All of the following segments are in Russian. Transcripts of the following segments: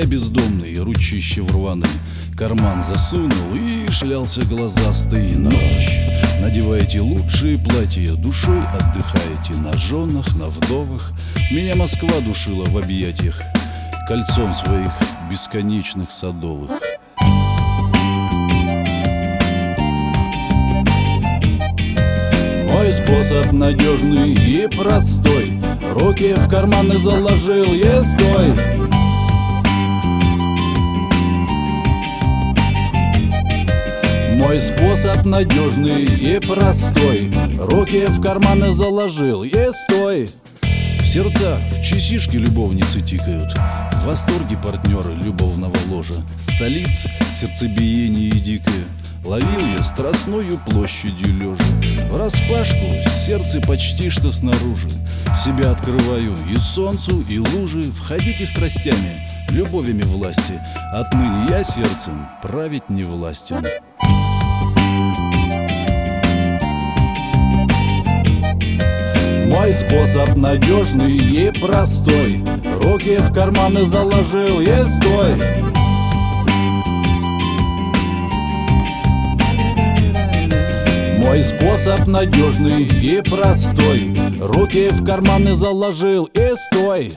я бездомный, ручище в рваный карман засунул и шлялся глазастый ночь. Надеваете лучшие платья, душой отдыхаете на женах, на вдовах. Меня Москва душила в объятиях кольцом своих бесконечных садовых. Мой способ надежный и простой: руки в карманы заложил, ездой. Мой способ надежный и простой: руки в карманы заложил, стой. В сердца в часишки любовницы тикают, в восторге партнеры любовного ложа. Столиц сердцебиение дикое ловил я страстною площадью лежа. Враспашку сердце почти что снаружи, себя открываю и солнцу, и лужи. Входите страстями, любовями власти, отныне я сердцем править не властен. Мой способ надежный и простой: руки в карманы заложил, стой. Мой способ надежный и простой: руки в карманы заложил, стой.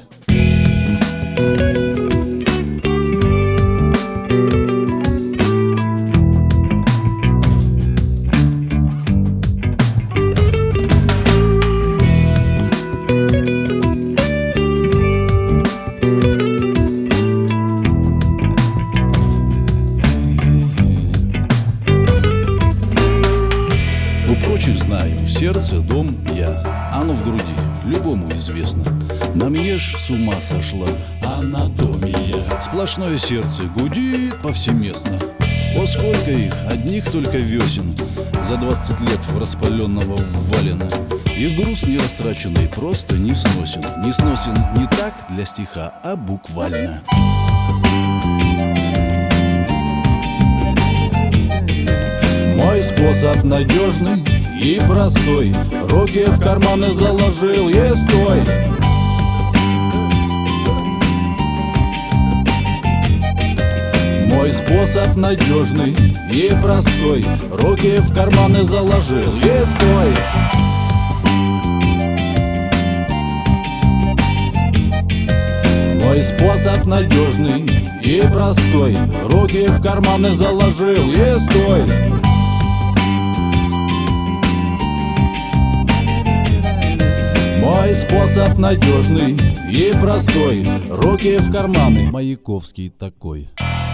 Прочих знаю, сердце, дом, я. Оно в груди, любому известно. На мне ж с ума сошла анатомия. Сплошное сердце гудит повсеместно. О, сколько их, одних только весен, за 20 лет в распаленного ввалено. И груз нерастраченный просто не сносен. Не сносен не так для стиха, а буквально. Мой способ надежный и простой: руки в карманы заложил, стой. Мой способ надежный и простой: руки в карманы заложил, стой. Мой способ надежный и простой: руки в карманы заложил, стой. Мой способ надежный и простой: руки в карманы. Маяковский такой.